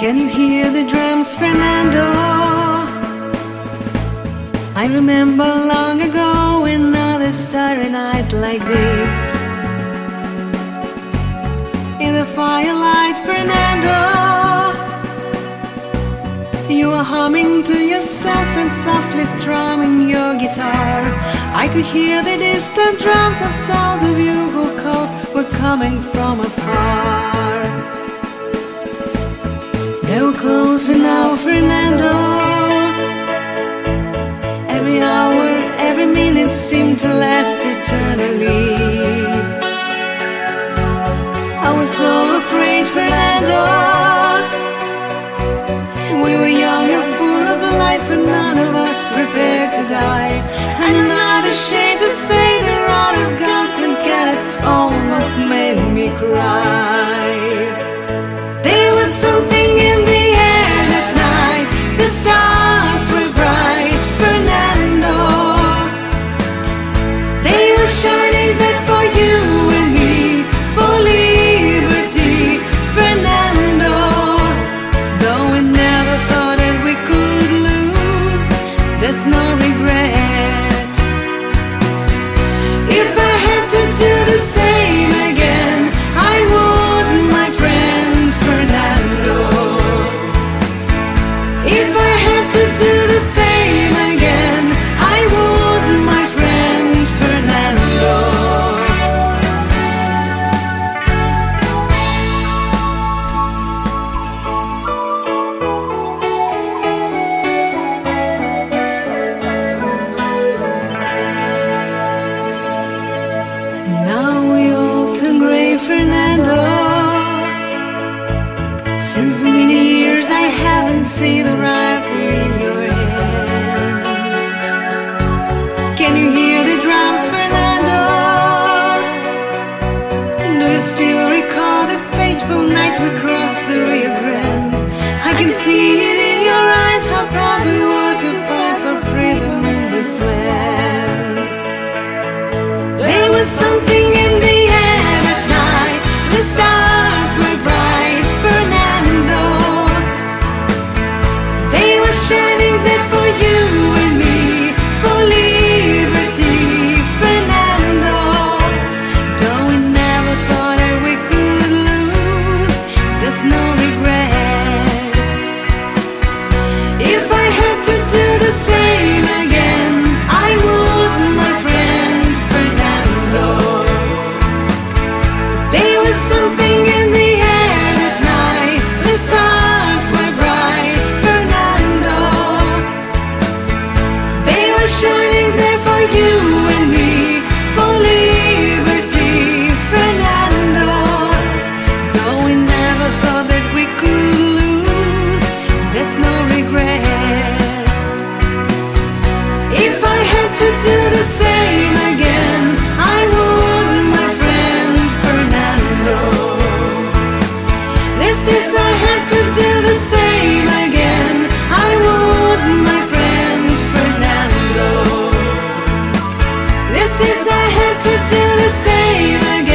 Can you hear the drums, Fernando? I remember long ago another starry night like this. In the firelight, Fernando, you were humming to yourself and softly strumming your guitar. I could hear the distant drums, the sounds of bugle calls were coming from afar. They were closer now, Fernando. Every hour, every minute seemed to last eternally. I was so afraid, Fernando. We were young and full of life, and none of us prepared to die. And another shame to say, the roar of guns and cannons almost made me cry. There was something in the air that night. The stars were bright, Fernando. They were shining there for you and me, for liberty, Fernando. Though we never thought that we could lose, there's no regret. If I had to do the same again, I would, my friend Fernando. If I had to do the same again, I would, my friend Fernando. Now we all turn gray, Fernando. Since many years I haven't seen the rifle in your hand. Can you hear the drums, Fernando? Do you still recall the fateful night we crossed the Rio Grande? I can see it in your eyes, how proud we were to fight for freedom in this land. There was something in the air that night. The stars were bright, Fernando. They were shining there for you and me, for liberty, Fernando. Though we never thought that we could lose, there's no regret. If I had to do the same again, I would, my friend Fernando. There was something in the air that night. The stars were bright, Fernando. They were shining there for you and me, for liberty, Fernando. Though we never thought that we could lose, there's no regret. If I had to do the same again, I would, my friend Fernando. This is I had to do the same again, I would, my friend Fernando. This is I had to do the same again.